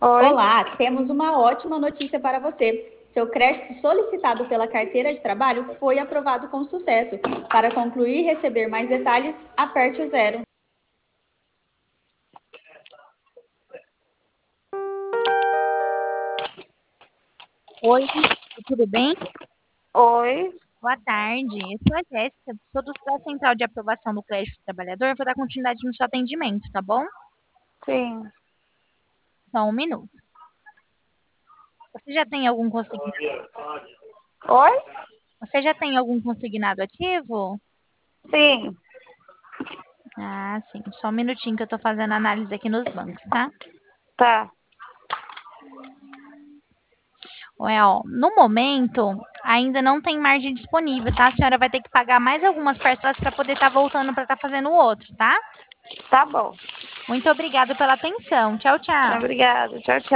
Oi. Olá, temos uma ótima notícia para você. Seu crédito solicitado pela carteira de trabalho foi aprovado com sucesso. Para concluir e receber mais detalhes, aperte o zero. Oi, tudo bem? Oi. Boa tarde. Eu sou a Jéssica, sou da Central de Aprovação do Crédito do Trabalhador. Vou dar continuidade no seu atendimento, tá bom? Sim. Só um minuto. Você já tem algum consignado? Oi? Você já tem algum consignado ativo? Sim. Ah, sim. Só um minutinho que eu tô fazendo análise aqui nos bancos, tá? Tá. No momento, ainda não tem margem disponível, tá? A senhora vai ter que pagar mais algumas parcelas para poder estar voltando para estar fazendo o outro, tá? Tá bom. Muito obrigada pela atenção. Tchau, tchau. Obrigada. Tchau, tchau.